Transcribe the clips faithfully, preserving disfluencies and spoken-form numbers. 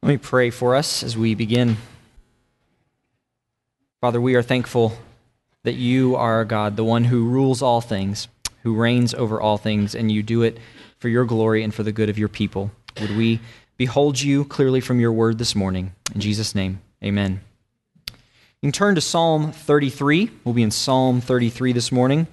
Let me pray for us as we begin. Father, we are thankful that you are God, the one who rules all things, who reigns over all things, and you do it for your glory and for the good of your people. Would we behold you clearly from your word this morning? In Jesus' name, amen. You can turn to Psalm thirty-three. We'll be in Psalm thirty-three this morning.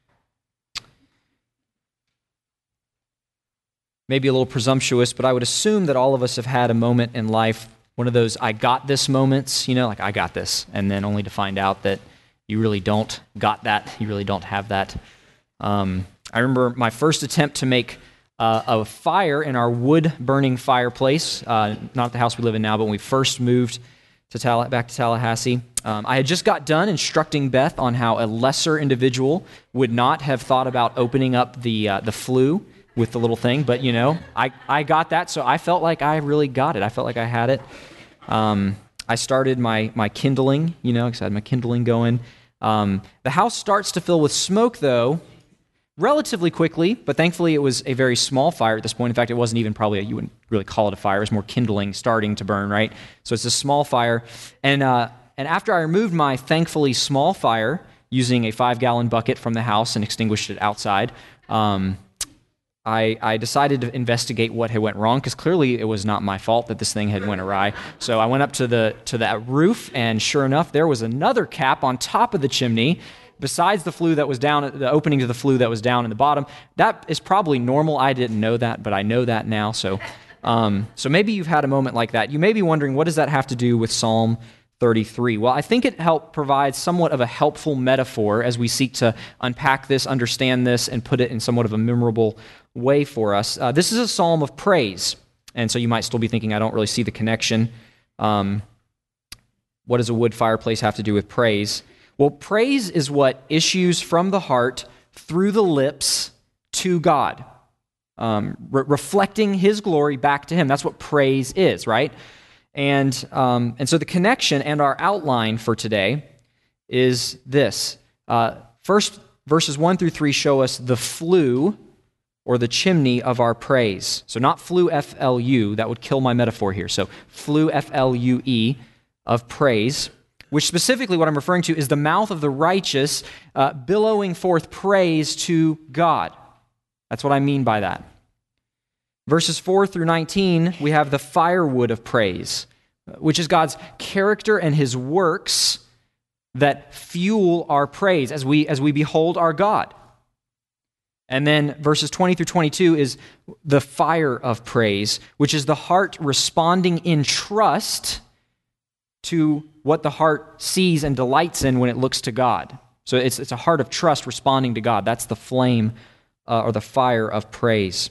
Maybe a little presumptuous, but I would assume that all of us have had a moment in life, one of those I got this moments, you know, like I got this, and then only to find out that you really don't got that, you really don't have that. Um, I remember my first attempt to make uh, a fire in our wood-burning fireplace, uh, not the house we live in now, but when we first moved to Tall- back to Tallahassee. Um, I had just got done instructing Beth on how a lesser individual would not have thought about opening up the uh, the flue with the little thing, but you know, I, I got that, so I felt like I really got it. I felt like I had it. Um, I started my my kindling, you know, because I had my kindling going. Um, the house starts to fill with smoke, though, relatively quickly, but thankfully it was a very small fire at this point. In fact, it wasn't even probably, a, you wouldn't really call it a fire, it was more kindling starting to burn, right? So it's a small fire. And, uh, and after I removed my thankfully small fire using a five-gallon bucket from the house and extinguished it outside, um, I, I decided to investigate what had went wrong, because clearly it was not my fault that this thing had went awry. So I went up to the to that roof, and sure enough, there was another cap on top of the chimney, besides the flue that was down, the opening to the flue that was down in the bottom. That is probably normal. I didn't know that, but I know that now. So, um, so maybe you've had a moment like that. You may be wondering, what does that have to do with Psalm thirty-three? Well, I think it help provides somewhat of a helpful metaphor as we seek to unpack this, understand this, and put it in somewhat of a memorable way for us. Uh, this is a psalm of praise, and so you might still be thinking, I don't really see the connection. Um, what does a wood fireplace have to do with praise? Well, praise is what issues from the heart through the lips to God, um, re- reflecting His glory back to Him. That's what praise is, right? And um, and so the connection and our outline for today is this. Uh, first, verses one through three show us the flue, or the chimney of our praise. So not flue, F L U, that would kill my metaphor here. So flue, F L U E, of praise, which specifically what I'm referring to is the mouth of the righteous uh, billowing forth praise to God. That's what I mean by that. Verses four through nineteen, we have the firewood of praise, which is God's character and His works that fuel our praise as we as we behold our God. And then verses twenty through twenty-two is the fire of praise, which is the heart responding in trust to what the heart sees and delights in when it looks to God. So it's it's a heart of trust responding to God. That's the flame uh, or the fire of praise.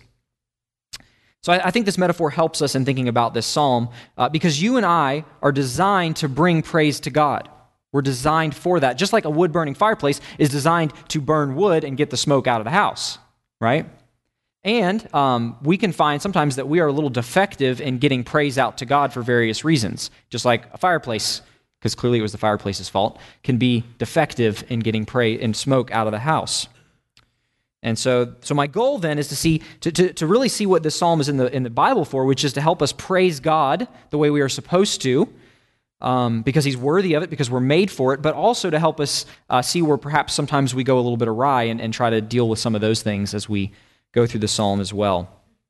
So I, I think this metaphor helps us in thinking about this psalm uh, because you and I are designed to bring praise to God. We're designed for that. Just like a wood-burning fireplace is designed to burn wood and get the smoke out of the house, right? And um, we can find sometimes that we are a little defective in getting praise out to God for various reasons. Just like a fireplace, because clearly it was the fireplace's fault, can be defective in getting praise and smoke out of the house. And so, so my goal then is to see to, to, to really see what this psalm is in the in the Bible for, which is to help us praise God the way we are supposed to. Um, because He's worthy of it, because we're made for it, but also to help us uh, see where perhaps sometimes we go a little bit awry and, and try to deal with some of those things as we go through the psalm as well.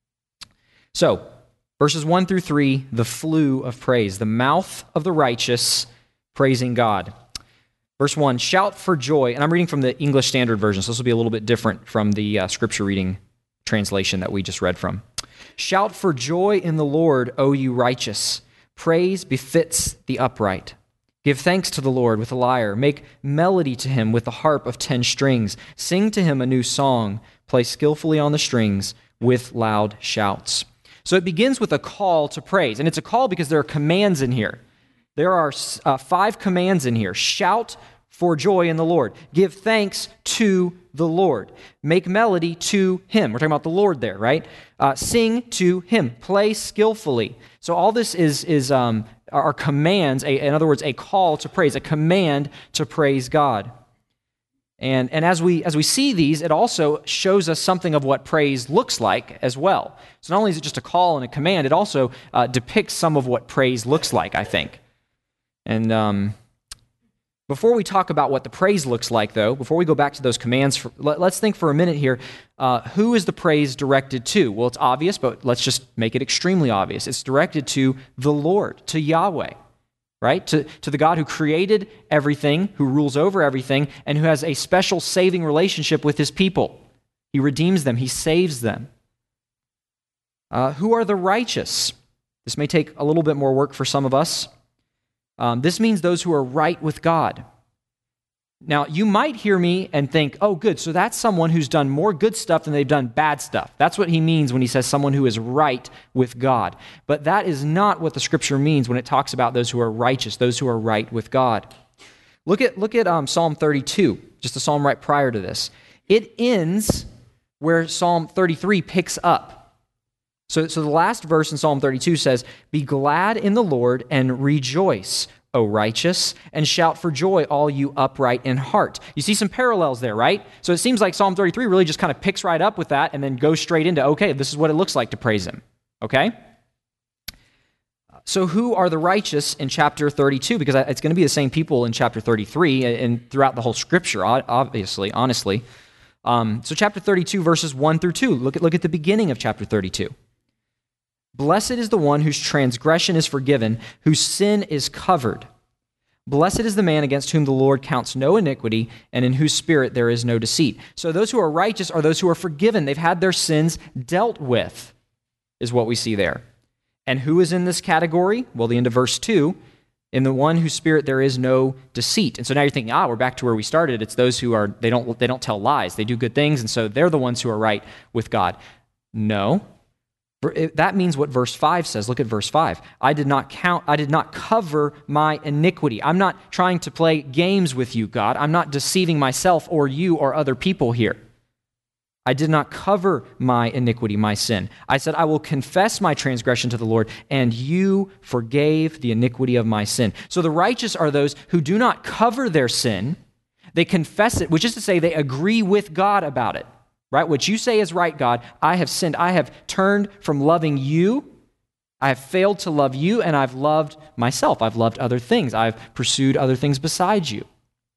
So, verses one through three, the flue of praise, the mouth of the righteous praising God. Verse one, shout for joy, and I'm reading from the English Standard Version, so this will be a little bit different from the uh, scripture reading translation that we just read from. Shout for joy in the Lord, O you righteous. Praise befits the upright. Give thanks to the Lord with a lyre. Make melody to Him with the harp of ten strings. Sing to Him a new song. Play skillfully on the strings with loud shouts. So it begins with a call to praise. And it's a call because there are commands in here. There are uh, five commands in here. Shout for joy in the Lord. Give thanks to the Lord. Make melody to Him. We're talking about the Lord there, right? Uh, sing to Him. Play skillfully. So all this is is um, are commands, a, in other words, a call to praise, a command to praise God. And, and as we as we see these, it also shows us something of what praise looks like as well. So not only is it just a call and a command, it also uh, depicts some of what praise looks like, I think. And um, before we talk about what the praise looks like, though, before we go back to those commands, for, let, let's think for a minute here. Uh, who is the praise directed to? Well, it's obvious, but let's just make it extremely obvious. It's directed to the Lord, to Yahweh. Right? To, to the God who created everything, who rules over everything, and who has a special saving relationship with his people. He redeems them. He saves them. Uh, who are the righteous? This may take a little bit more work for some of us. Um, this means those who are right with God. Now, you might hear me and think, oh, good, so that's someone who's done more good stuff than they've done bad stuff. That's what he means when he says someone who is right with God. But that is not what the Scripture means when it talks about those who are righteous, those who are right with God. Look at, look at um, Psalm thirty-two, just a psalm right prior to this. It ends where Psalm thirty-three picks up. So, so the last verse in Psalm thirty-two says, "Be glad in the Lord and rejoice, O righteous, and shout for joy, all you upright in heart." You see some parallels there, right? So it seems like Psalm thirty-three really just kind of picks right up with that and then goes straight into, okay, this is what it looks like to praise him, okay? So who are the righteous in chapter thirty-two? Because it's going to be the same people in chapter thirty-three and throughout the whole Scripture, obviously, honestly. Um, so chapter thirty-two, verses one through two, look at, look at the beginning of chapter thirty-two. "Blessed is the one whose transgression is forgiven, whose sin is covered. Blessed is the man against whom the Lord counts no iniquity, and in whose spirit there is no deceit." So those who are righteous are those who are forgiven. They've had their sins dealt with, is what we see there. And who is in this category? Well, the end of verse two, "In the one whose spirit there is no deceit." And so now you're thinking, ah, we're back to where we started. It's those who are, they don't, they don't tell lies. They do good things, and so they're the ones who are right with God. No. That means what verse five says. Look at verse five. I did not count, I did not cover my iniquity. I'm not trying to play games with you, God. I'm not deceiving myself or you or other people here. I did not cover my iniquity, my sin. I said, I will confess my transgression to the Lord, and you forgave the iniquity of my sin. So the righteous are those who do not cover their sin. They confess it, which is to say they agree with God about it. Right? What you say is right, God. I have sinned. I have turned from loving you. I have failed to love you, and I've loved myself. I've loved other things. I've pursued other things besides you.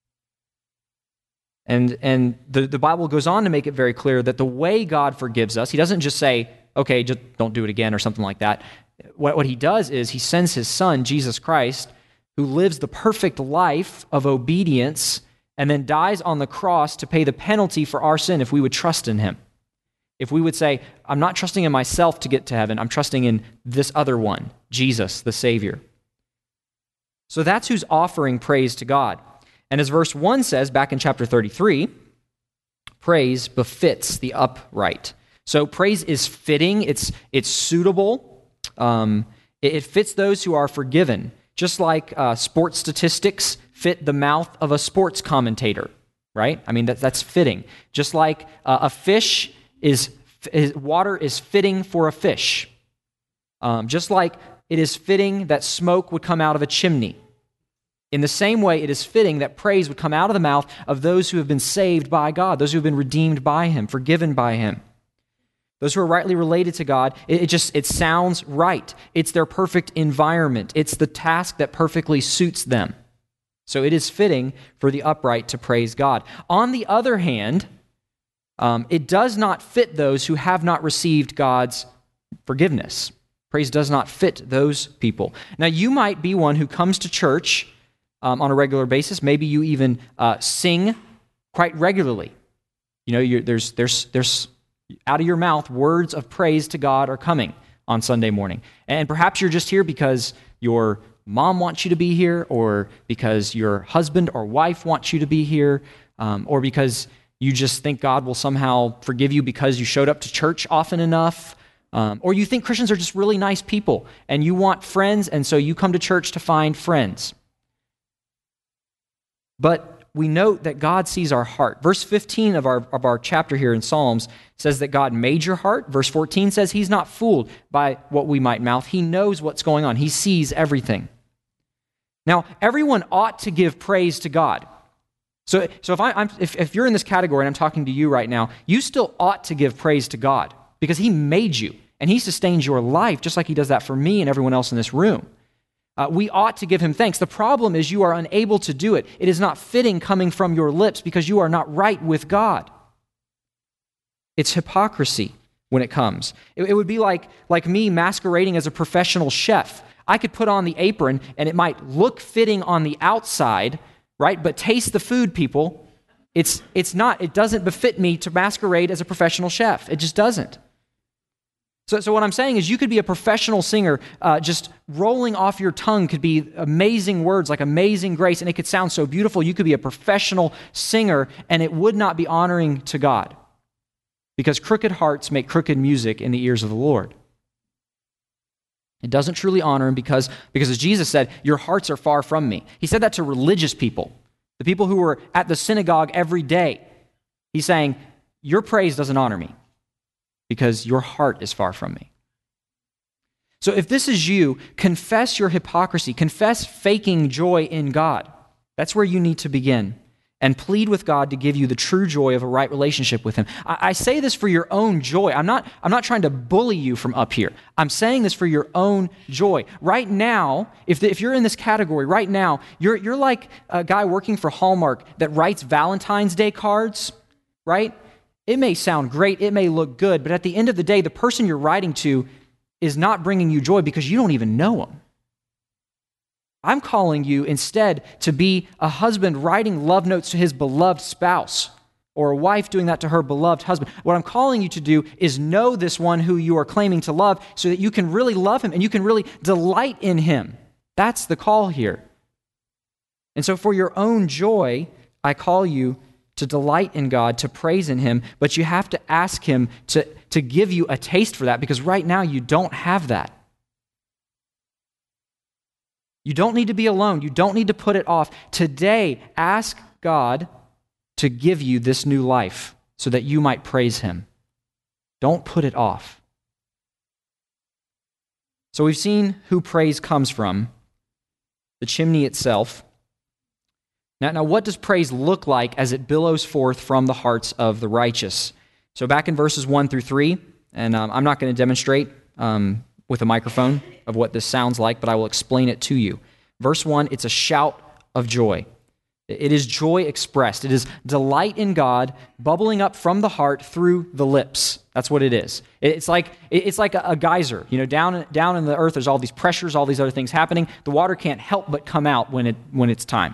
And, and the, the Bible goes on to make it very clear that the way God forgives us, he doesn't just say, okay, just don't do it again or something like that. What, what he does is he sends his son, Jesus Christ, who lives the perfect life of obedience and then dies on the cross to pay the penalty for our sin if we would trust in him. If we would say, I'm not trusting in myself to get to heaven, I'm trusting in this other one, Jesus, the Savior. So that's who's offering praise to God. And as verse one says, back in chapter thirty-three, praise befits the upright. So praise is fitting, it's, it's suitable, um, it, it fits those who are forgiven, just like uh, sports statistics fit the mouth of a sports commentator, right? I mean, that, that's fitting. Just like uh, a fish is, is, water is fitting for a fish. Um, just like it is fitting that smoke would come out of a chimney. In the same way, it is fitting that praise would come out of the mouth of those who have been saved by God, those who have been redeemed by him, forgiven by him. Those who are rightly related to God, it, it just, it sounds right. It's their perfect environment. It's the task that perfectly suits them. So it is fitting for the upright to praise God. On the other hand, um, it does not fit those who have not received God's forgiveness. Praise does not fit those people. Now, you might be one who comes to church um, on a regular basis. Maybe you even uh, sing quite regularly. You know, you're, there's, there's, there's out of your mouth, words of praise to God are coming on Sunday morning. And perhaps you're just here because your mom wants you to be here, or because your husband or wife wants you to be here, um, or because you just think God will somehow forgive you because you showed up to church often enough, um, or you think Christians are just really nice people, and you want friends, and so you come to church to find friends. But we note that God sees our heart. Verse fifteen of our, of our chapter here in Psalms says that God made your heart. Verse fourteen says he's not fooled by what we might mouth. He knows what's going on. He sees everything. Now, everyone ought to give praise to God. So, so if, I, I'm, if, if you're in this category and I'm talking to you right now, you still ought to give praise to God because he made you and he sustains your life just like he does that for me and everyone else in this room. Uh, we ought to give him thanks. The problem is you are unable to do it. It is not fitting coming from your lips because you are not right with God. It's hypocrisy when it comes. It, it would be like, like me masquerading as a professional chef. I could put on the apron and it might look fitting on the outside, right? But taste the food, people. It's it's not, it doesn't befit me to masquerade as a professional chef. It just doesn't. So, so what I'm saying is you could be a professional singer, uh, just rolling off your tongue could be amazing words like amazing grace, and it could sound so beautiful. You could be a professional singer, and it would not be honoring to God because crooked hearts make crooked music in the ears of the Lord. It doesn't truly honor him because, because as Jesus said, your hearts are far from me. He said that to religious people, the people who were at the synagogue every day. He's saying, your praise doesn't honor me because your heart is far from me. So if this is you, confess your hypocrisy, confess faking joy in God. That's where you need to begin. And plead with God to give you the true joy of a right relationship with him. I, I say this for your own joy. I'm not, I'm not trying to bully you from up here. I'm saying this for your own joy. Right now, if, the, if you're in this category, right now, you're, you're like a guy working for Hallmark that writes Valentine's Day cards, right? It may sound great, it may look good, but at the end of the day, the person you're writing to is not bringing you joy because you don't even know him. I'm calling you instead to be a husband writing love notes to his beloved spouse or a wife doing that to her beloved husband. What I'm calling you to do is know this one who you are claiming to love so that you can really love him and you can really delight in him. That's the call here. And so for your own joy, I call you to delight in God, to praise in him, but you have to ask him to, to give you a taste for that because right now you don't have that. You don't need to be alone. You don't need to put it off. Today, ask God to give you this new life so that you might praise him. Don't put it off. So we've seen who praise comes from, the chimney itself. Now, now, what does praise look like as it billows forth from the hearts of the righteous? So back in verses one through three, and um, I'm not going to demonstrate um, with a microphone of what this sounds like, but I will explain it to you. Verse one, it's a shout of joy. It is joy expressed. It is delight in God bubbling up from the heart through the lips. That's what it is. It's like it's like a, a geyser. You know, down down in the earth, there's all these pressures, all these other things happening. The water can't help but come out when it when it's time.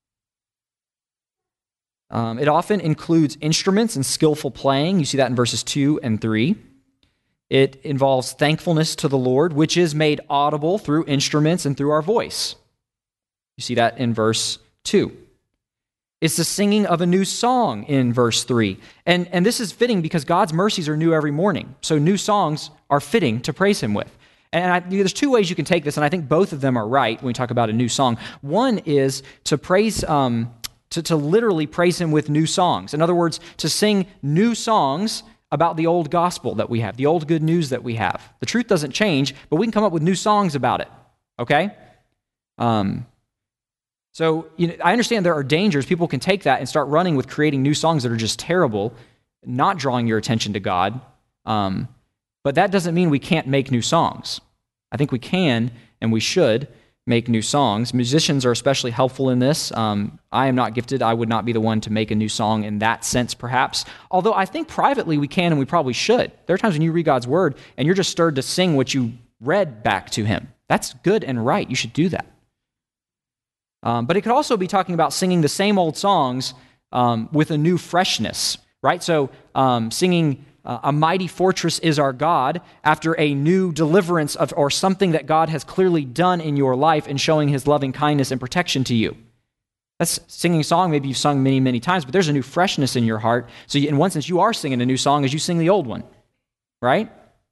Um, it often includes instruments and skillful playing. You see that in verses two and three. It involves thankfulness to the Lord, which is made audible through instruments and through our voice. You see that in verse two. It's the singing of a new song in verse three. And, and this is fitting because God's mercies are new every morning. So new songs are fitting to praise him with. And I, there's two ways you can take this, and I think both of them are right when we talk about a new song. One is to praise, um, to, to literally praise him with new songs. In other words, to sing new songs about the old gospel that we have, the old good news that we have. The truth doesn't change, but we can come up with new songs about it, okay? Um, so you know, I understand there are dangers. People can take that and start running with creating new songs that are just terrible, not drawing your attention to God. Um, but that doesn't mean we can't make new songs. I think we can and we should make new songs. Musicians are especially helpful in this. Um, I am not gifted. I would not be the one to make a new song in that sense, perhaps. Although I think privately we can and we probably should. There are times when you read God's word and you're just stirred to sing what you read back to him. That's good and right. You should do that. Um, but it could also be talking about singing the same old songs um, with a new freshness, right? So um, singing uh, A Mighty Fortress is Our God after a new deliverance of, or something that God has clearly done in your life and showing his loving kindness and protection to you. That's singing a song maybe you've sung many, many times, but there's a new freshness in your heart. So you, in one sense, you are singing a new song as you sing the old one, right?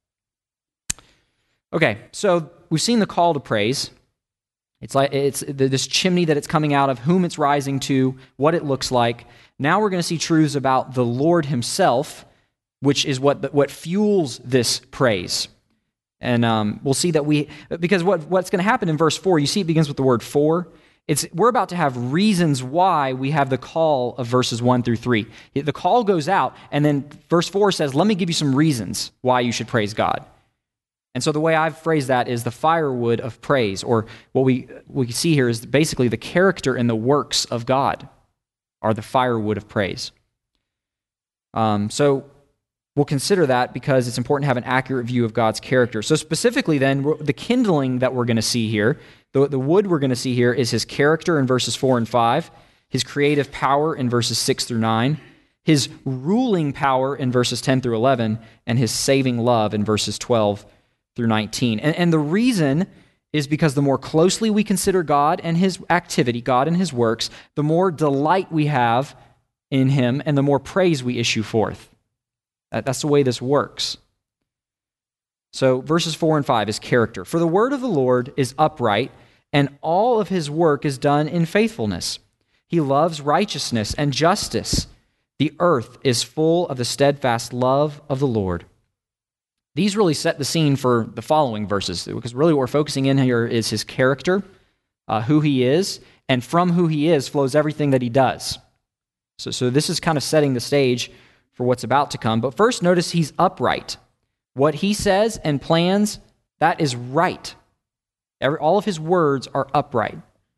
Okay, so we've seen the call to praise. It's like it's this chimney that it's coming out of, whom it's rising to, what it looks like. Now we're going to see truths about the Lord himself, which is what what fuels this praise. And um, we'll see that we, because what, what's going to happen in verse four, you see it begins with the word for. It's, we're about to have reasons why we have the call of verses one through three. The call goes out, and then verse four says, let me give you some reasons why you should praise God. And so the way I've phrased that is the firewood of praise, or what we, we see here is basically the character and the works of God are the firewood of praise. Um, so we'll consider that because it's important to have an accurate view of God's character. So specifically then, the kindling that we're going to see here, the, the wood we're going to see here is his character in verses four and five, his creative power in verses six through nine, his ruling power in verses ten through eleven, and his saving love in verses twelve through nineteen. And, and the reason is because the more closely we consider God and his activity, God and his works, the more delight we have in him and the more praise we issue forth. That, that's the way this works. So verses four and five is character. For the word of the Lord is upright, and all of his work is done in faithfulness. He loves righteousness and justice. The earth is full of the steadfast love of the Lord. These really set the scene for the following verses, because really what we're focusing in here is his character, uh, who he is, and from who he is flows everything that he does. So, so this is kind of setting the stage for what's about to come. But first, notice he's upright. What he says and plans, that is right. Every, all of his words are upright.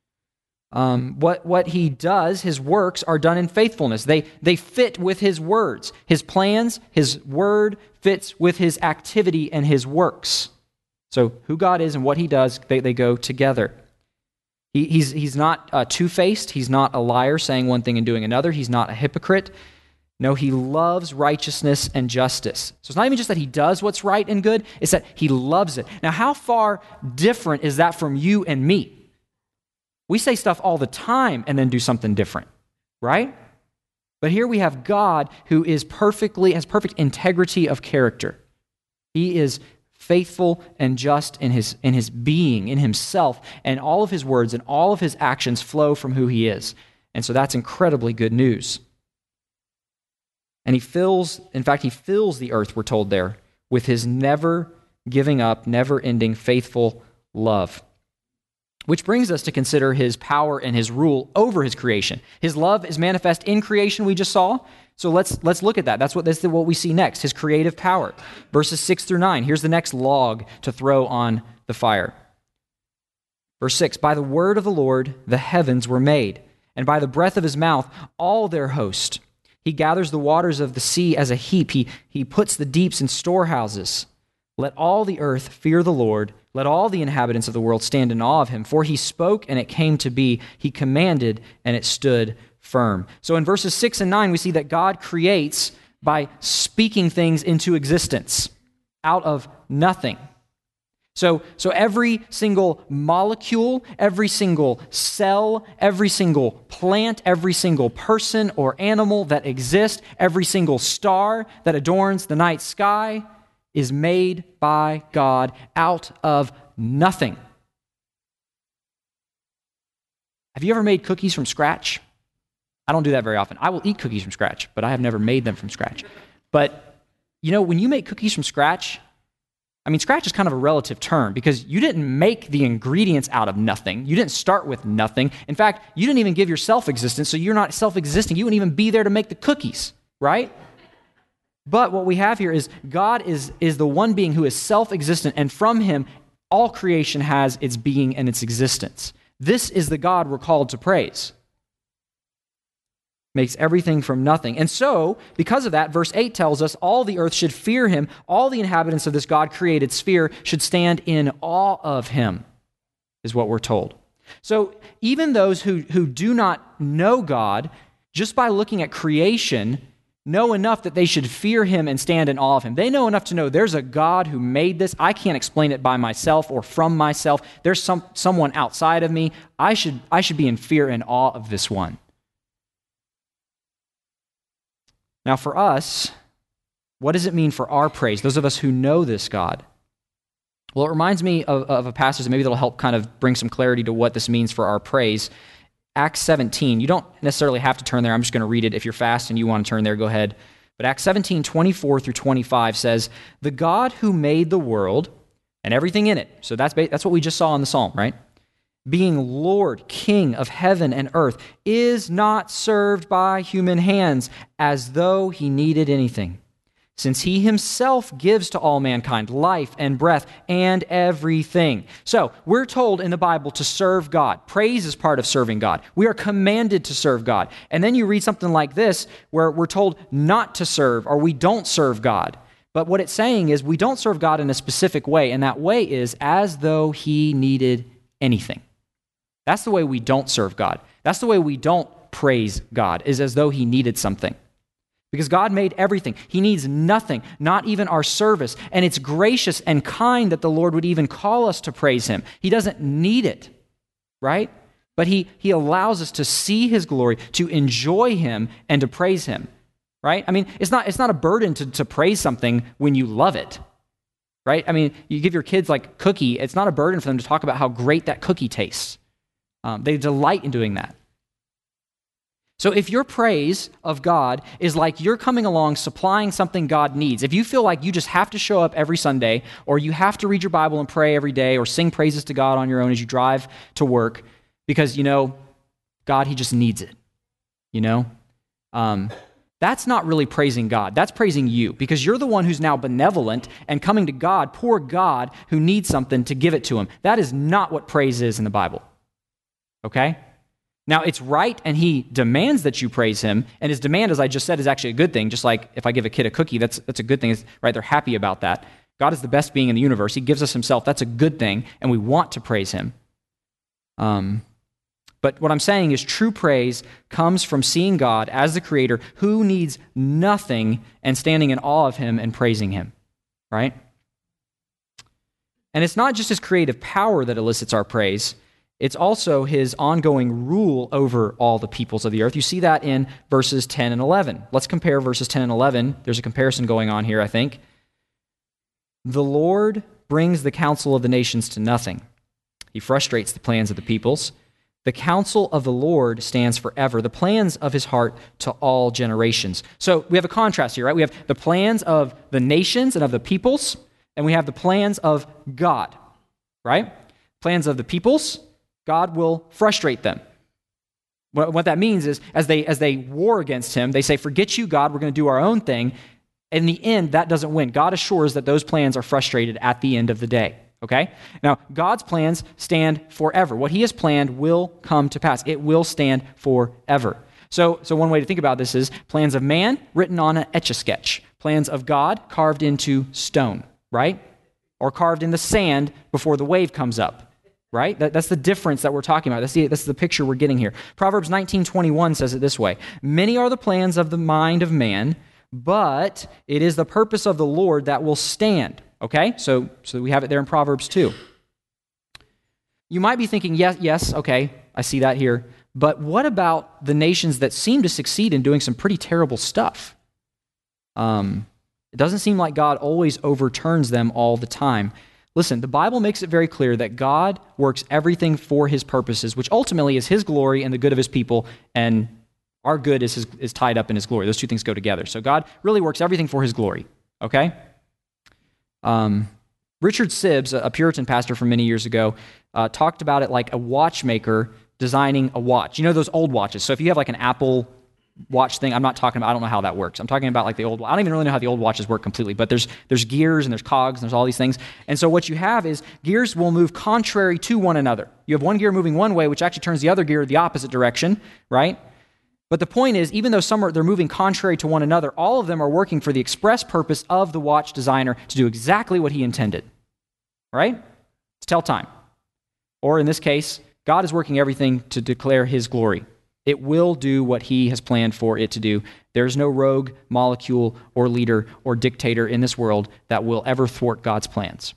Um, what, what he does, his works, are done in faithfulness. They, they fit with his words. His plans, his word fits with his activity and his works. So who God is and what he does, they, they go together. He, he's, he's not uh, two-faced. He's not a liar saying one thing and doing another. He's not a hypocrite. No, he loves righteousness and justice. So it's not even just that he does what's right and good, it's that he loves it. Now, how far different is that from you and me? We say stuff all the time and then do something different, right? But here we have God who is perfectly, has perfect integrity of character. He is faithful and just in his, in his being, in himself, and all of his words and all of his actions flow from who he is. And so that's incredibly good news. And he fills, in fact, he fills the earth, we're told there, with his never giving up, never ending, faithful love. Which brings us to consider his power and his rule over his creation. His love is manifest in creation, we just saw. So let's let's look at that. That's what that's what we see next, his creative power. Verses six through nine. Here's the next log to throw on the fire. Verse six, by the word of the Lord the heavens were made, and by the breath of his mouth all their host. He gathers the waters of the sea as a heap. He, he puts the deeps in storehouses. Let all the earth fear the Lord. Let all the inhabitants of the world stand in awe of him. For he spoke, and it came to be. He commanded, and it stood firm. So in verses six and nine, we see that God creates by speaking things into existence out of nothing. So, so every single molecule, every single cell, every single plant, every single person or animal that exists, every single star that adorns the night sky is made by God out of nothing. Have you ever made cookies from scratch? I don't do that very often. I will eat cookies from scratch, but I have never made them from scratch. But, you know, when you make cookies from scratch, I mean, scratch is kind of a relative term because you didn't make the ingredients out of nothing. You didn't start with nothing. In fact, you didn't even give yourself existence, so you're not self-existing. You wouldn't even be there to make the cookies, right? But what we have here is God is, is the one being who is self-existent, and from him, all creation has its being and its existence. This is the God we're called to praise. Makes everything from nothing. And so, because of that, verse eight tells us all the earth should fear him. All the inhabitants of this God-created sphere should stand in awe of him, is what we're told. So even those who, who do not know God, just by looking at creation, know enough that they should fear him and stand in awe of him. They know enough to know there's a God who made this. I can't explain it by myself or from myself. There's some someone outside of me. I should, I should be in fear and awe of this one. Now for us, what does it mean for our praise, those of us who know this God? Well, it reminds me of, of a passage that maybe that'll help kind of bring some clarity to what this means for our praise. Acts seventeen, you don't necessarily have to turn there. I'm just going to read it. If you're fast and you want to turn there, go ahead. But Acts seventeen, twenty-four through twenty-five says, the God who made the world and everything in it, so that's, that's what we just saw in the psalm, right? being Lord, King of heaven and earth, is not served by human hands as though he needed anything, since he himself gives to all mankind life and breath and everything. So we're told in the Bible to serve God. Praise is part of serving God. We are commanded to serve God. And then you read something like this where we're told not to serve, or we don't serve God. But what it's saying is we don't serve God in a specific way, and that way is as though he needed anything. That's the way we don't serve God. That's the way we don't praise God, is as though he needed something. Because God made everything. He needs nothing, not even our service. And it's gracious and kind that the Lord would even call us to praise him. He doesn't need it, right? But he, he allows us to see his glory, to enjoy him, and to praise him, right? I mean, it's not, it's not a burden to, to praise something when you love it, right? I mean, you give your kids like cookie, it's not a burden for them to talk about how great that cookie tastes. Um, they delight in doing that. So if your praise of God is like you're coming along supplying something God needs, if you feel like you just have to show up every Sunday, or you have to read your Bible and pray every day, or sing praises to God on your own as you drive to work, because, you know, God, he just needs it, you know, um, that's not really praising God. That's praising you, because you're the one who's now benevolent and coming to God, poor God, who needs something to give it to him. That is not what praise is in the Bible, okay? Now, it's right, and he demands that you praise him, and his demand, as I just said, is actually a good thing. Just like if I give a kid a cookie, that's that's a good thing, right? They're happy about that. God is the best being in the universe. He gives us himself. That's a good thing, and we want to praise him. Um, but what I'm saying is true praise comes from seeing God as the creator who needs nothing and standing in awe of him and praising him, right? And it's not just his creative power that elicits our praise. It's also his ongoing rule over all the peoples of the earth. You see that in verses ten and eleven. Let's compare verses ten and eleven. There's a comparison going on here, I think. The Lord brings the counsel of the nations to nothing. He frustrates the plans of the peoples. The counsel of the Lord stands forever, the plans of his heart to all generations. So we have a contrast here, right? We have the plans of the nations and of the peoples, and we have the plans of God, right? Plans of the peoples, God will frustrate them. What that means is as they as they war against him, they say, forget you, God, we're going to do our own thing. In the end, that doesn't win. God assures that those plans are frustrated at the end of the day, okay? Now, God's plans stand forever. What he has planned will come to pass. It will stand forever. So, so one way to think about this is plans of man written on an Etch-a-Sketch. Plans of God carved into stone, right? Or carved in the sand before the wave comes up. Right? That, that's the difference that we're talking about. That's the, that's the picture we're getting here. Proverbs nineteen twenty-one says it this way: many are the plans of the mind of man, but it is the purpose of the Lord that will stand. Okay? So, so we have it there in Proverbs two. You might be thinking, yes, yes, okay, I see that here. But what about the nations that seem to succeed in doing some pretty terrible stuff? Um, it doesn't seem like God always overturns them all the time. Listen, the Bible makes it very clear that God works everything for his purposes, which ultimately is his glory and the good of his people, and our good is, his, is tied up in his glory. Those two things go together. So God really works everything for his glory, okay? Um, Richard Sibbs, a Puritan pastor from many years ago, uh, talked about it like a watchmaker designing a watch. You know those old watches? So if you have like an Apple watch thing, I'm not talking about, I don't know how that works. I'm talking about like the old, I don't even really know how the old watches work completely, but there's there's gears and there's cogs and there's all these things. And so what you have is gears will move contrary to one another. You have one gear moving one way, which actually turns the other gear the opposite direction, right? But the point is, even though some are, they're moving contrary to one another, all of them are working for the express purpose of the watch designer to do exactly what he intended, right? To tell time. Or in this case, God is working everything to declare his glory. It will do what he has planned for it to do. There's no rogue molecule or leader or dictator in this world that will ever thwart God's plans.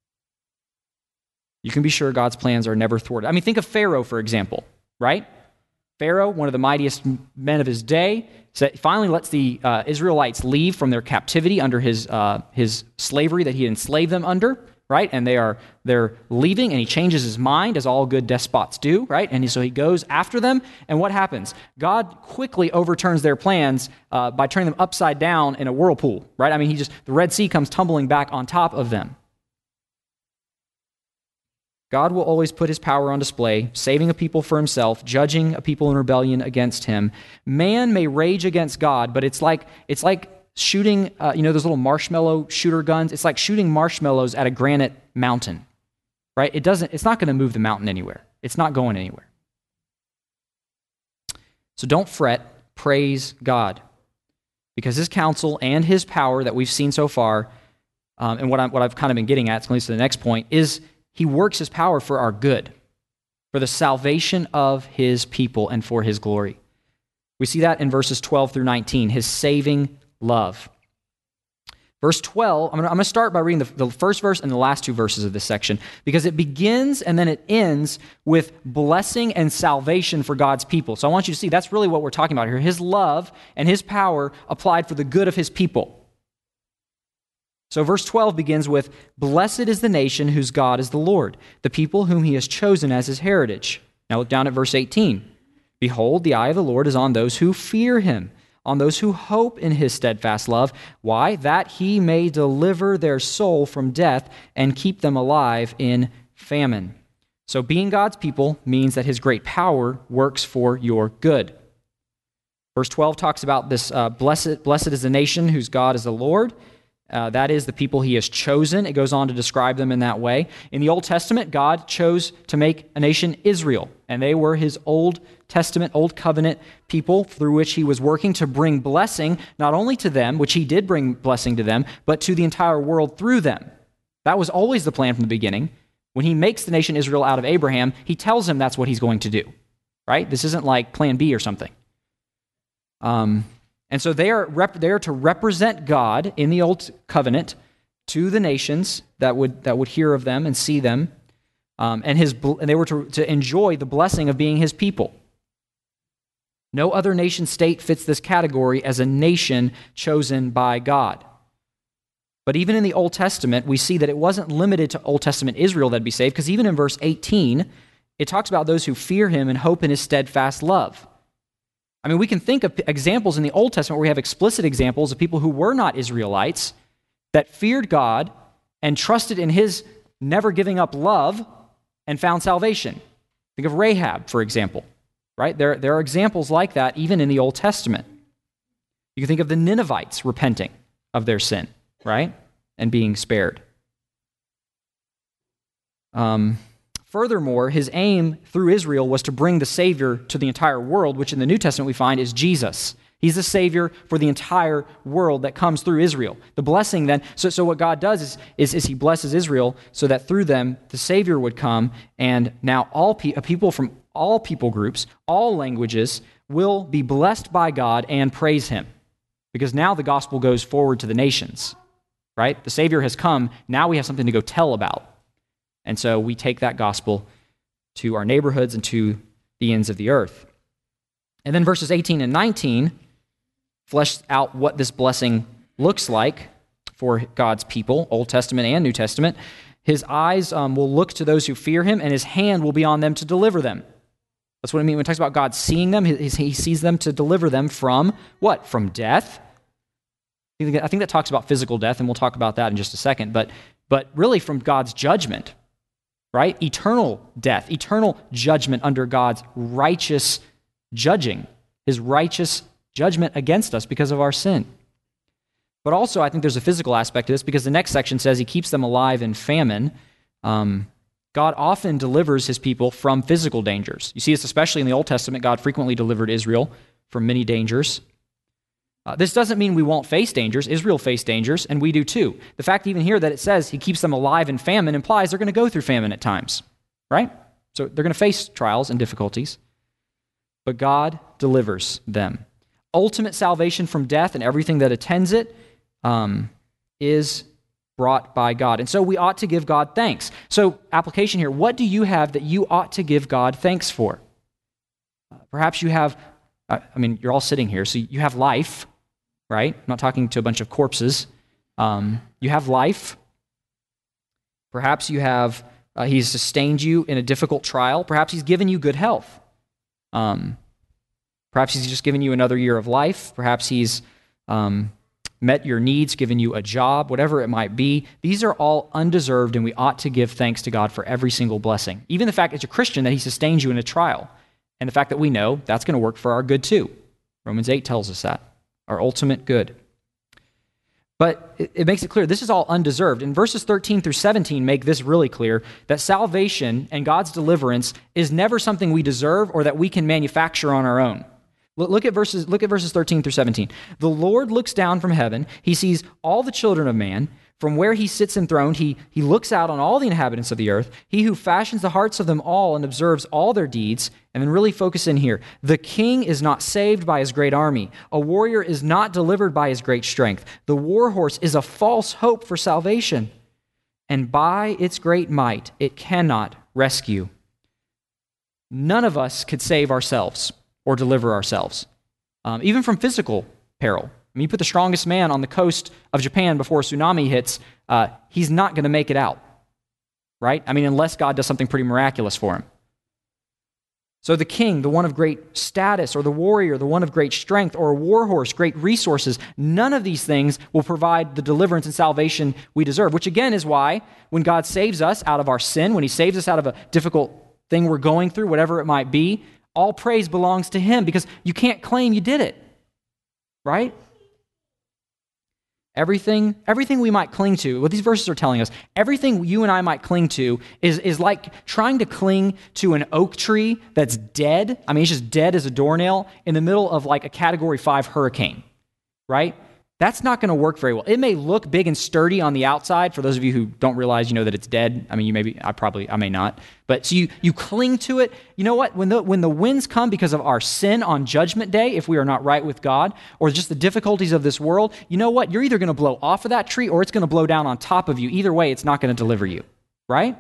You can be sure God's plans are never thwarted. I mean, think of Pharaoh, for example, right? Pharaoh, one of the mightiest men of his day, finally lets the uh, Israelites leave from their captivity under his uh, his slavery that he enslaved them under, right? And they are they're leaving, and he changes his mind, as all good despots do, right? And he, so he goes after them, and what happens? God quickly overturns their plans uh, by turning them upside down in a whirlpool, right? I mean, he just the Red Sea comes tumbling back on top of them. God will always put his power on display, saving a people for himself, judging a people in rebellion against him. Man may rage against God, but it's like it's like shooting, uh, you know, those little marshmallow shooter guns. It's like shooting marshmallows at a granite mountain, right? It doesn't. It's not going to move the mountain anywhere. It's not going anywhere. So don't fret. Praise God, because his counsel and his power that we've seen so far, um, and what I'm what I've kind of been getting at, it's going to lead to the next point, is he works his power for our good, for the salvation of his people and for his glory. We see that in verses twelve through nineteen, his saving love. Verse twelve, I'm going to start by reading the, the first verse and the last two verses of this section, because it begins and then it ends with blessing and salvation for God's people. So I want you to see that's really what we're talking about here. His love and his power applied for the good of his people. So verse twelve begins with, "Blessed is the nation whose God is the Lord, the people whom he has chosen as his heritage." Now look down at verse eighteen. "Behold, the eye of the Lord is on those who fear him, on those who hope in his steadfast love." Why? "That he may deliver their soul from death and keep them alive in famine." So being God's people means that his great power works for your good. Verse twelve talks about this, uh, blessed, blessed is the nation whose God is the Lord. Uh, that is the people he has chosen. It goes on to describe them in that way. In the Old Testament, God chose to make a nation Israel, and they were his Old Testament, Old Covenant people through which he was working to bring blessing, not only to them, which he did bring blessing to them, but to the entire world through them. That was always the plan from the beginning. When he makes the nation Israel out of Abraham, he tells him that's what he's going to do, right? This isn't like plan B or something. Um... And so they are rep- they are to represent God in the Old Covenant to the nations that would that would hear of them and see them, um, and his and they were to, to enjoy the blessing of being his people. No other nation state fits this category as a nation chosen by God. But even in the Old Testament, we see that it wasn't limited to Old Testament Israel that'd be saved, because even in verse eighteen, it talks about those who fear him and hope in his steadfast love. I mean, we can think of examples in the Old Testament where we have explicit examples of people who were not Israelites that feared God and trusted in his never giving up love and found salvation. Think of Rahab, for example, right? There, there are examples like that even in the Old Testament. You can think of the Ninevites repenting of their sin, right? And being spared. Um... Furthermore, his aim through Israel was to bring the Savior to the entire world, which in the New Testament we find is Jesus. He's the Savior for the entire world that comes through Israel. The blessing then, so, so what God does is, is, is he blesses Israel so that through them the Savior would come, and now all pe- people from all people groups, all languages, will be blessed by God and praise him. Because now the gospel goes forward to the nations, right? The Savior has come, now we have something to go tell about. And so we take that gospel to our neighborhoods and to the ends of the earth. And then verses eighteen and nineteen flesh out what this blessing looks like for God's people, Old Testament and New Testament. His eyes um, will look to those who fear him, and his hand will be on them to deliver them. That's what I mean when it talks about God seeing them. He, he sees them to deliver them from what? From death. I think that talks about physical death, and we'll talk about that in just a second, but, but really from God's judgment. Right? Eternal death, eternal judgment under God's righteous judging, his righteous judgment against us because of our sin. But also, I think there's a physical aspect to this, because the next section says he keeps them alive in famine. Um, God often delivers his people from physical dangers. You see this especially in the Old Testament. God frequently delivered Israel from many dangers. Uh, this doesn't mean we won't face dangers. Israel faced dangers, and we do too. The fact even here that it says he keeps them alive in famine implies they're going to go through famine at times, right? So they're going to face trials and difficulties, but God delivers them. Ultimate salvation from death and everything that attends it um, is brought by God. And so we ought to give God thanks. So application here, what do you have that you ought to give God thanks for? Uh, perhaps you have, uh, I mean, you're all sitting here, so you have life. Right? I'm not talking to a bunch of corpses. Um, you have life. Perhaps you have, uh, he's sustained you in a difficult trial. Perhaps he's given you good health. Um, perhaps he's just given you another year of life. Perhaps he's um, met your needs, given you a job, whatever it might be. These are all undeserved, and we ought to give thanks to God for every single blessing. Even the fact that you're a Christian, that he sustains you in a trial, and the fact that we know that's going to work for our good too. Romans eight tells us that, our ultimate good. But it, it makes it clear this is all undeserved. And verses thirteen through seventeen make this really clear, that salvation and God's deliverance is never something we deserve or that we can manufacture on our own. Look, look at verses, look at verses thirteen through seventeen. The Lord looks down from heaven. He sees all the children of man. From where he sits enthroned, he, he looks out on all the inhabitants of the earth. He who fashions the hearts of them all and observes all their deeds. And then really focus in here. The king is not saved by his great army. A warrior is not delivered by his great strength. The war horse is a false hope for salvation. And by its great might, it cannot rescue. None of us could save ourselves or deliver ourselves, um, even from physical peril. I mean, you put the strongest man on the coast of Japan before a tsunami hits, uh, he's not going to make it out, right? I mean, unless God does something pretty miraculous for him. So the king, the one of great status, or the warrior, the one of great strength, or a war horse, great resources, none of these things will provide the deliverance and salvation we deserve, which again is why when God saves us out of our sin, when he saves us out of a difficult thing we're going through, whatever it might be, all praise belongs to him, because you can't claim you did it, right? Everything, everything we might cling to, what these verses are telling us, everything you and I might cling to is, is like trying to cling to an oak tree that's dead. I mean, it's just dead as a doornail in the middle of like a category five hurricane, right? That's not going to work very well. It may look big and sturdy on the outside. For those of you who don't realize, you know, that it's dead. I mean, you maybe, I probably, I may not. But so you, you cling to it. You know what? When the, when the winds come because of our sin on judgment day, if we are not right with God, or just the difficulties of this world, you know what? You're either going to blow off of that tree or it's going to blow down on top of you. Either way, it's not going to deliver you, right?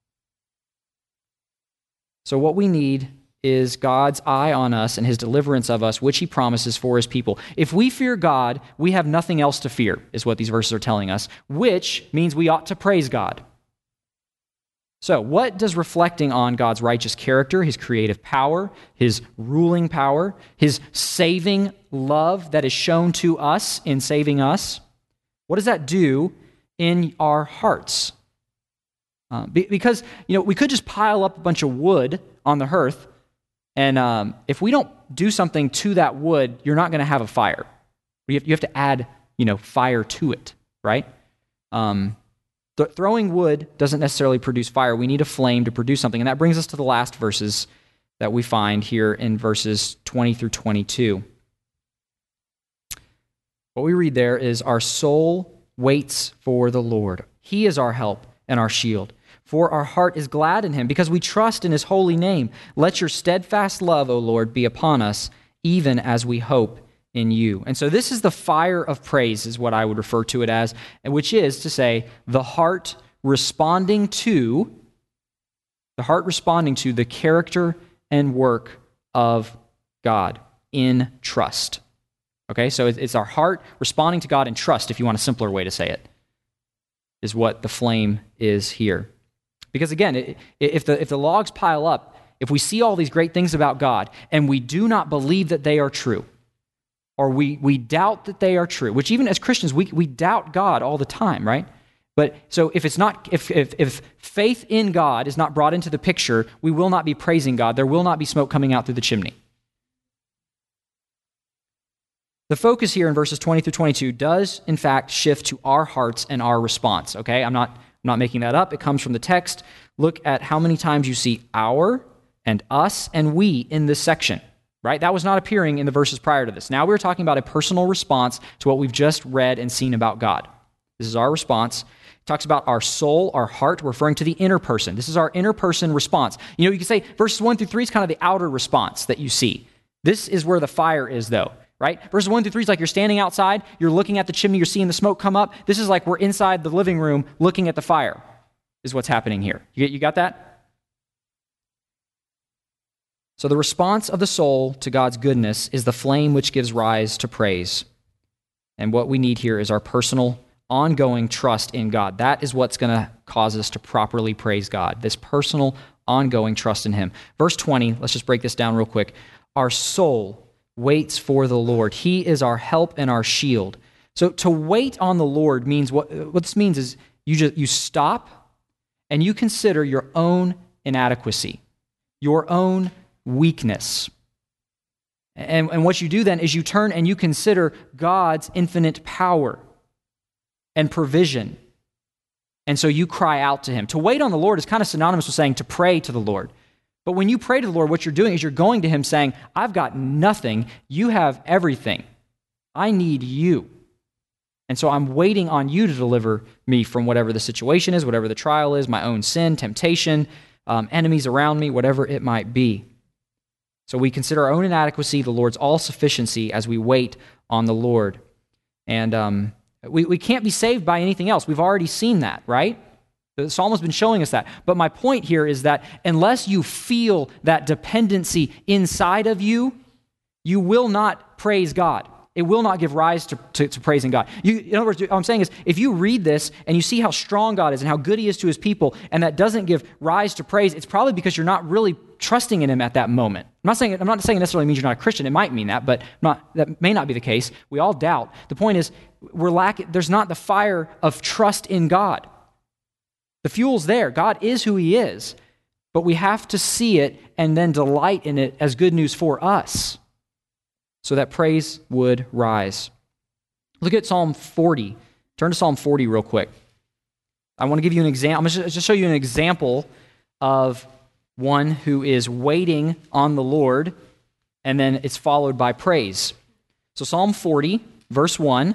So what we need is God's eye on us and his deliverance of us, which he promises for his people. If we fear God, we have nothing else to fear, is what these verses are telling us, which means we ought to praise God. So what does reflecting on God's righteous character, his creative power, his ruling power, his saving love that is shown to us in saving us, what does that do in our hearts? Uh, be, because, you know, we could just pile up a bunch of wood on the hearth, and um, if we don't do something to that wood, you're not going to have a fire. You have, you have to add, you know, fire to it, right? Um, th- throwing wood doesn't necessarily produce fire. We need a flame to produce something. And that brings us to the last verses that we find here in verses twenty through twenty-two. What we read there is, our soul waits for the Lord. He is our help and our shield. For our heart is glad in him, because we trust in his holy name. Let your steadfast love, O Lord, be upon us, even as we hope in you. And so this is the fire of praise, is what I would refer to it as, which is to say, the heart responding to, the heart responding to the character and work of God in trust. Okay, so it's our heart responding to God in trust, if you want a simpler way to say it, is what the flame is here. Because again, if the, if the logs pile up, if we see all these great things about God and we do not believe that they are true, or we, we doubt that they are true, which even as Christians, we, we doubt God all the time, right? But so if it's not, if, if, if faith in God is not brought into the picture, we will not be praising God. There will not be smoke coming out through the chimney. The focus here in verses twenty through twenty-two does, in fact, shift to our hearts and our response, okay? I'm not... I'm not making that up. It comes from the text. Look at how many times you see our and us and we in this section, right? That was not appearing in the verses prior to this. Now we're talking about a personal response to what we've just read and seen about God. This is our response. It talks about our soul, our heart, referring to the inner person. This is our inner person response. You know, you could say verses one through three is kind of the outer response that you see. This is where the fire is, though. Right? Verses one through three is like you're standing outside, you're looking at the chimney, you're seeing the smoke come up. This is like we're inside the living room looking at the fire, is what's happening here. You, you got that? So the response of the soul to God's goodness is the flame which gives rise to praise. And what we need here is our personal, ongoing trust in God. That is what's going to cause us to properly praise God, this personal, ongoing trust in him. Verse twenty, let's just break this down real quick. Our soul waits for the Lord. He is our help and our shield. So to wait on the Lord means, what, what this means is you just you stop and you consider your own inadequacy, your own weakness. And, and what you do then is you turn and you consider God's infinite power and provision. And so you cry out to him. To wait on the Lord is kind of synonymous with saying to pray to the Lord. But when you pray to the Lord, what you're doing is you're going to him saying, I've got nothing. You have everything. I need you. And so I'm waiting on you to deliver me from whatever the situation is, whatever the trial is, my own sin, temptation, um, enemies around me, whatever it might be. So we consider our own inadequacy, the Lord's all-sufficiency as we wait on the Lord. And um, we, we can't be saved by anything else. We've already seen that, right? The psalm has been showing us that. But my point here is that unless you feel that dependency inside of you, you will not praise God. It will not give rise to, to, to praising God. You, in other words, what I'm saying is, if you read this and you see how strong God is and how good he is to his people, and that doesn't give rise to praise, it's probably because you're not really trusting in him at that moment. I'm not saying, I'm not saying it necessarily means you're not a Christian. It might mean that, but not, that may not be the case. We all doubt. The point is, we're lacking, there's not the fire of trust in God. The fuel's there. God is who he is, but we have to see it and then delight in it as good news for us, so that praise would rise. Look at Psalm forty. Turn to Psalm forty real quick. I want to give you an example. I'm going to just show you an example of one who is waiting on the Lord, and then it's followed by praise. So Psalm forty, verse one.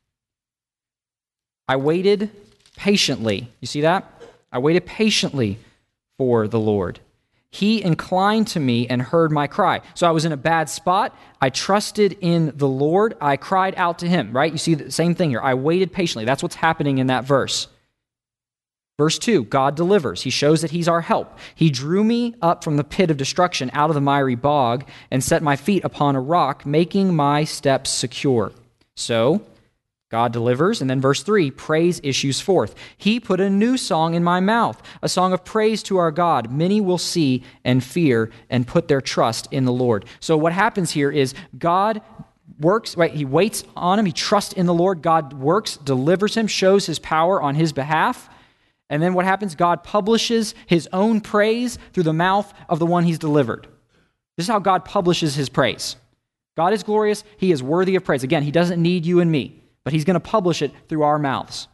I waited patiently. You see that? I waited patiently for the Lord. He inclined to me and heard my cry. So I was in a bad spot. I trusted in the Lord. I cried out to him, right? You see the same thing here. I waited patiently. That's what's happening in that verse. Verse two, God delivers. He shows that he's our help. He drew me up from the pit of destruction, out of the miry bog, and set my feet upon a rock, making my steps secure. So God delivers, and then verse three, praise issues forth. He put a new song in my mouth, a song of praise to our God. Many will see and fear and put their trust in the Lord. So what happens here is God works, right? He waits on him. He trusts in the Lord. God works, delivers him, shows his power on his behalf. And then what happens? God publishes his own praise through the mouth of the one he's delivered. This is how God publishes his praise. God is glorious. He is worthy of praise. Again, he doesn't need you and me, but he's going to publish it through our mouths,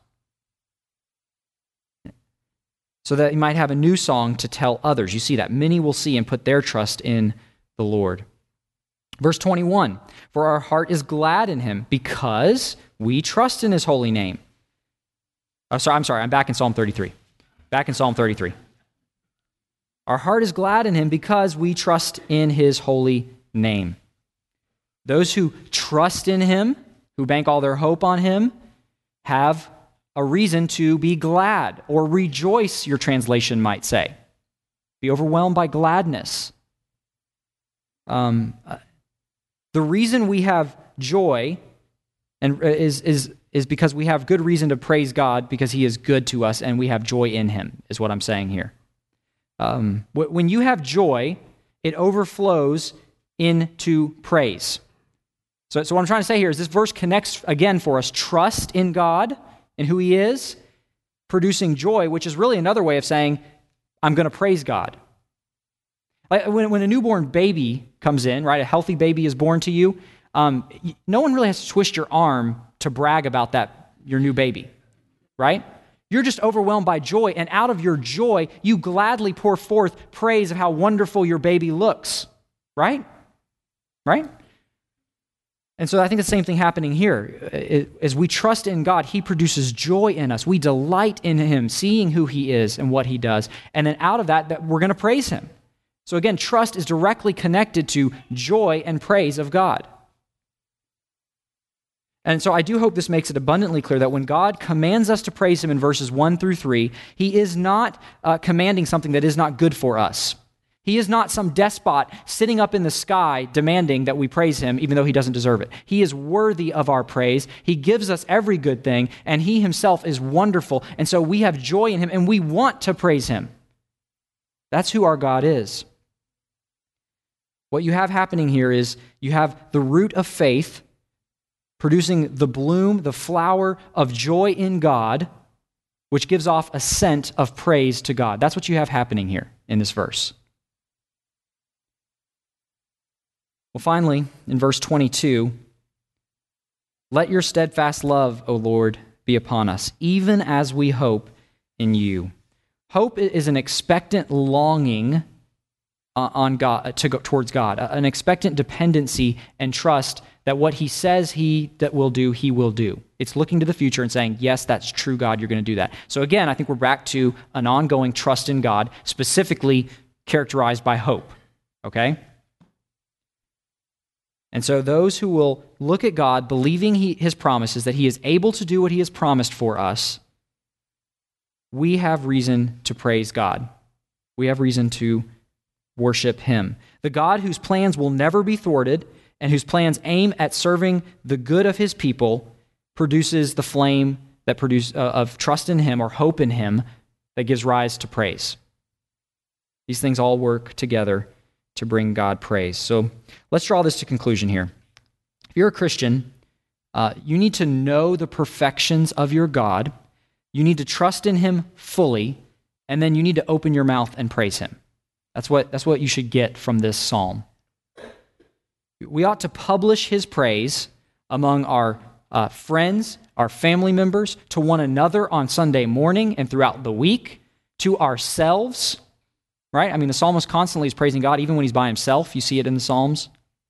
so that he might have a new song to tell others. You see that. Many will see and put their trust in the Lord. Verse twenty-one, for our heart is glad in him because we trust in his holy name. Oh, sorry, I'm sorry, I'm back in Psalm thirty-three. Back in Psalm thirty-three. Our heart is glad in him because we trust in his holy name. Those who trust in him, who bank all their hope on him, have a reason to be glad or rejoice, your translation might say. Be overwhelmed by gladness. Um, the reason we have joy and is, is, is because we have good reason to praise God because he is good to us and we have joy in him, is what I'm saying here. Um, when you have joy, it overflows into praise. So, so what I'm trying to say here is this verse connects, again, for us, trust in God and who he is, producing joy, which is really another way of saying, I'm going to praise God. Like when, when a newborn baby comes in, right, a healthy baby is born to you, um, no one really has to twist your arm to brag about that, your new baby, right? You're just overwhelmed by joy, and out of your joy, you gladly pour forth praise of how wonderful your baby looks, right? Right? And so I think the same thing happening here. As we trust in God, he produces joy in us. We delight in him, seeing who he is and what he does. And then out of that, that we're going to praise him. So again, trust is directly connected to joy and praise of God. And so I do hope this makes it abundantly clear that when God commands us to praise him in verses one through three, he is not uh, commanding something that is not good for us. He is not some despot sitting up in the sky demanding that we praise him even though he doesn't deserve it. He is worthy of our praise. He gives us every good thing, and he himself is wonderful. And so we have joy in him, and we want to praise him. That's who our God is. What you have happening here is you have the root of faith producing the bloom, the flower of joy in God, which gives off a scent of praise to God. That's what you have happening here in this verse. Well, finally, in verse twenty-two, let your steadfast love, O Lord, be upon us, even as we hope in you. Hope is an expectant longing on God, to go towards God, an expectant dependency and trust that what he says he that will do, he will do. It's looking to the future and saying, yes, that's true, God, you're going to do that. So again, I think we're back to an ongoing trust in God, specifically characterized by hope, okay? And so those who will look at God, believing he, his promises, that he is able to do what he has promised for us, we have reason to praise God. We have reason to worship him. The God whose plans will never be thwarted and whose plans aim at serving the good of his people produces the flame that produce, uh, of trust in him or hope in him that gives rise to praise. These things all work together to bring God praise. So let's draw this to conclusion here. If you're a Christian, uh, you need to know the perfections of your God, you need to trust in him fully, and then you need to open your mouth and praise him. That's what, that's what you should get from this psalm. We ought to publish his praise among our uh, friends, our family members, to one another on Sunday morning and throughout the week, to ourselves, right? I mean, the psalmist constantly is praising God, even when he's by himself. You see it in the Psalms.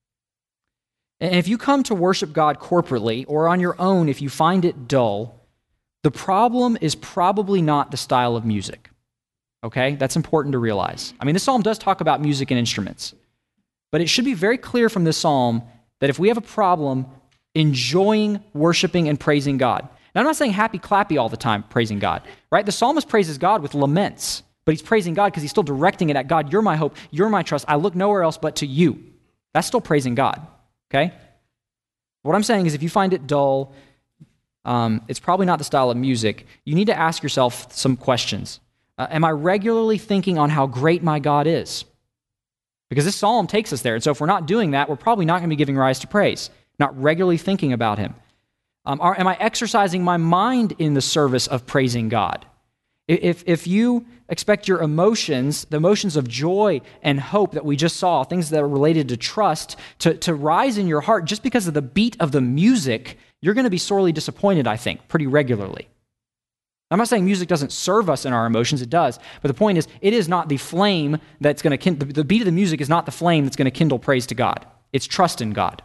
And if you come to worship God corporately or on your own, if you find it dull, the problem is probably not the style of music. Okay? That's important to realize. I mean, this psalm does talk about music and instruments, but it should be very clear from this psalm that if we have a problem enjoying worshiping and praising God. Now, I'm not saying happy clappy all the time praising God, right? The psalmist praises God with laments, but he's praising God because he's still directing it at God. You're my hope. You're my trust. I look nowhere else but to you. That's still praising God, okay? What I'm saying is if you find it dull, um, it's probably not the style of music. You need to ask yourself some questions. Uh, am I regularly thinking on how great my God is? Because this psalm takes us there. And so if we're not doing that, we're probably not going to be giving rise to praise, not regularly thinking about him. Um, are, am I exercising my mind in the service of praising God? If, if you expect your emotions, the emotions of joy and hope that we just saw, things that are related to trust, to, to rise in your heart just because of the beat of the music, you're going to be sorely disappointed, I think, pretty regularly. I'm not saying music doesn't serve us in our emotions, it does. But the point is, it is not the flame that's going to kindle, the beat of the music is not the flame that's going to kindle praise to God. It's trust in God.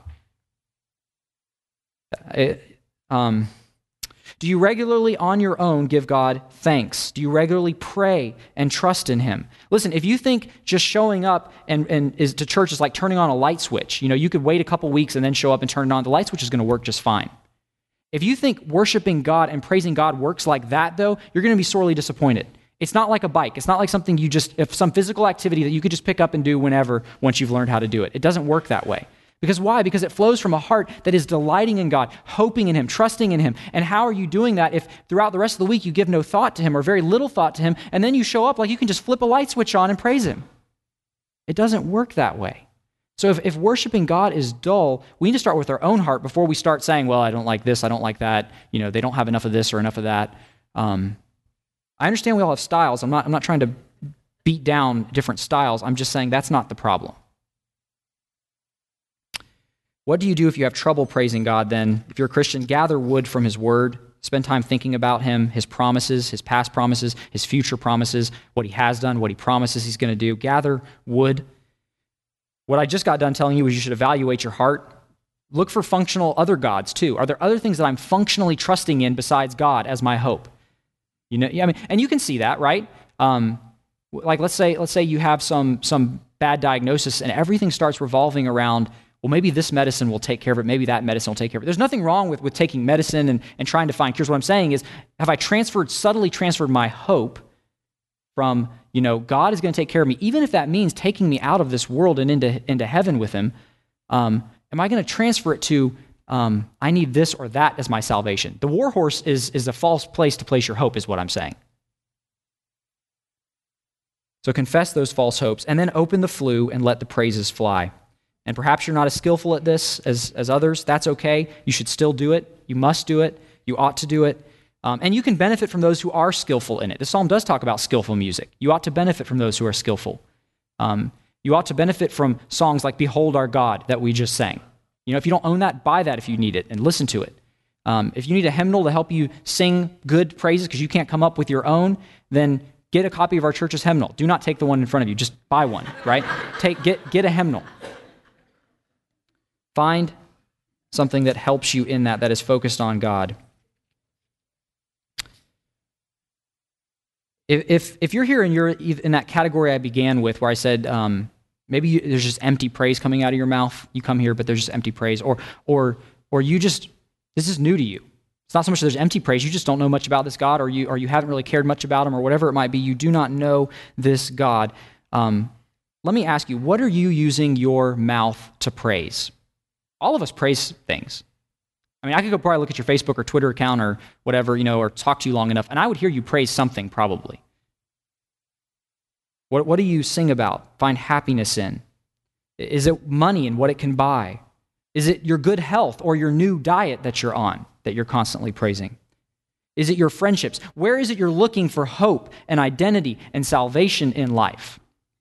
It, um, do you regularly on your own give God thanks? Do you regularly pray and trust in him? Listen, if you think just showing up and, and is to church is like turning on a light switch, you know, you could wait a couple weeks and then show up and turn it on, the light switch is going to work just fine. If you think worshiping God and praising God works like that, though, you're going to be sorely disappointed. It's not like a bike. It's not like something you just, if some physical activity that you could just pick up and do whenever once you've learned how to do it. It doesn't work that way. Because why? Because it flows from a heart that is delighting in God, hoping in him, trusting in him. And how are you doing that if throughout the rest of the week you give no thought to him or very little thought to him, and then you show up like you can just flip a light switch on and praise him? It doesn't work that way. So if, if worshiping God is dull, we need to start with our own heart before we start saying, well, I don't like this, I don't like that, you know, they don't have enough of this or enough of that. Um, I understand we all have styles. I'm not, I'm not trying to beat down different styles. I'm just saying that's not the problem. What do you do if you have trouble praising God then? If you're a Christian, gather wood from his word. Spend time thinking about him, his promises, his past promises, his future promises, what he has done, what he promises he's going to do. Gather wood. What I just got done telling you is you should evaluate your heart. Look for functional other gods too. Are there other things that I'm functionally trusting in besides God as my hope? You know, yeah, I mean, and you can see that, right? Um, like let's say, let's say you have some some bad diagnosis and everything starts revolving around, well, maybe this medicine will take care of it. Maybe that medicine will take care of it. There's nothing wrong with, with taking medicine and, and trying to find cures. What I'm saying is, have I transferred, subtly transferred my hope from, you know, God is going to take care of me, even if that means taking me out of this world and into, into heaven with him, um, am I going to transfer it to, um, I need this or that as my salvation? The war horse is, is a false place to place your hope, is what I'm saying. So confess those false hopes, and then open the flue and let the praises fly. And perhaps you're not as skillful at this as, as others. That's okay. You should still do it. You must do it. You ought to do it. Um, and you can benefit from those who are skillful in it. The psalm does talk about skillful music. You ought to benefit from those who are skillful. Um, you ought to benefit from songs like Behold Our God that we just sang. You know, if you don't own that, buy that if you need it and listen to it. Um, if you need a hymnal to help you sing good praises because you can't come up with your own, then get a copy of our church's hymnal. Do not take the one in front of you. Just buy one, right? Take get get a hymnal. Find something that helps you in that, that is focused on God. If if, if you're here and you're in that category I began with, where I said um, maybe you, there's just empty praise coming out of your mouth. You come here, but there's just empty praise, or or or you just this is new to you. It's not so much that there's empty praise. You just don't know much about this God, or you or you haven't really cared much about him, or whatever it might be. You do not know this God. Um, let me ask you, what are you using your mouth to praise? All of us praise things. I mean, I could go probably look at your Facebook or Twitter account or whatever, you know, or talk to you long enough, and I would hear you praise something probably. What, what do you sing about, find happiness in? Is it money and what it can buy? Is it your good health or your new diet that you're on that you're constantly praising? Is it your friendships? Where is it you're looking for hope and identity and salvation in life?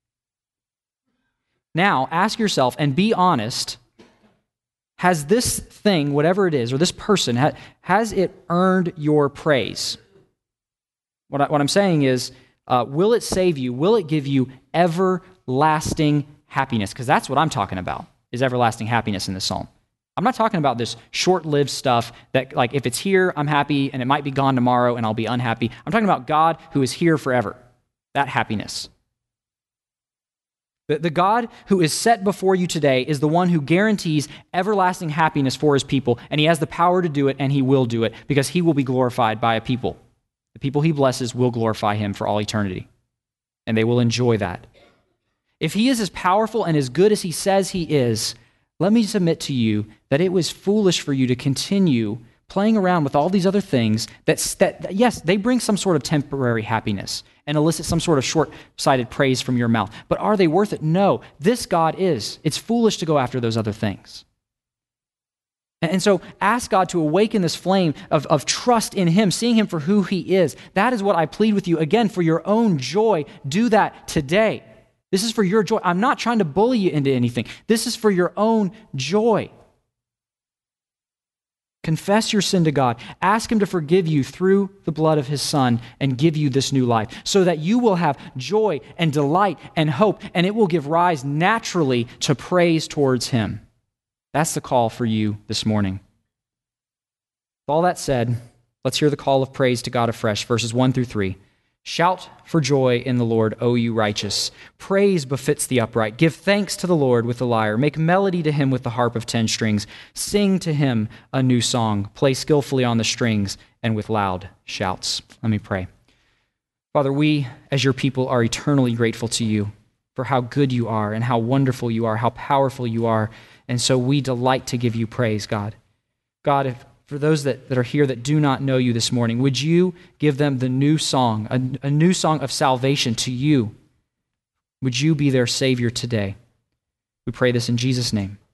Now, ask yourself and be honest. Has this thing, whatever it is, or this person, has it earned your praise? What, I, what I'm saying is, uh, will it save you? Will it give you everlasting happiness? Because that's what I'm talking about, is everlasting happiness in this psalm. I'm not talking about this short-lived stuff that, like, if it's here, I'm happy, and it might be gone tomorrow, and I'll be unhappy. I'm talking about God who is here forever, that happiness. The, the God who is set before you today is the one who guarantees everlasting happiness for his people, and he has the power to do it, and he will do it, because he will be glorified by a people. The people he blesses will glorify him for all eternity, and they will enjoy that. If he is as powerful and as good as he says he is, let me submit to you that it was foolish for you to continue playing around with all these other things that, that, yes, they bring some sort of temporary happiness and elicit some sort of short-sighted praise from your mouth. But are they worth it? No. This God is. It's foolish to go after those other things. And, and so ask God to awaken this flame of, of trust in him, seeing him for who he is. That is what I plead with you. Again, for your own joy, do that today. This is for your joy. I'm not trying to bully you into anything. This is for your own joy. Confess your sin to God. Ask him to forgive you through the blood of his Son and give you this new life so that you will have joy and delight and hope, and it will give rise naturally to praise towards him. That's the call for you this morning. With all that said, let's hear the call of praise to God afresh, verses one through three. Shout for joy in the Lord, O you righteous. Praise befits the upright. Give thanks to the Lord with the lyre. Make melody to him with the harp of ten strings. Sing to him a new song. Play skillfully on the strings and with loud shouts. Let me pray. Father, we as your people are eternally grateful to you for how good you are and how wonderful you are, how powerful you are. And so we delight to give you praise, God. God, if for those that, that are here that do not know you this morning, would you give them the new song, a, a new song of salvation to you? Would you be their Savior today? We pray this in Jesus' name.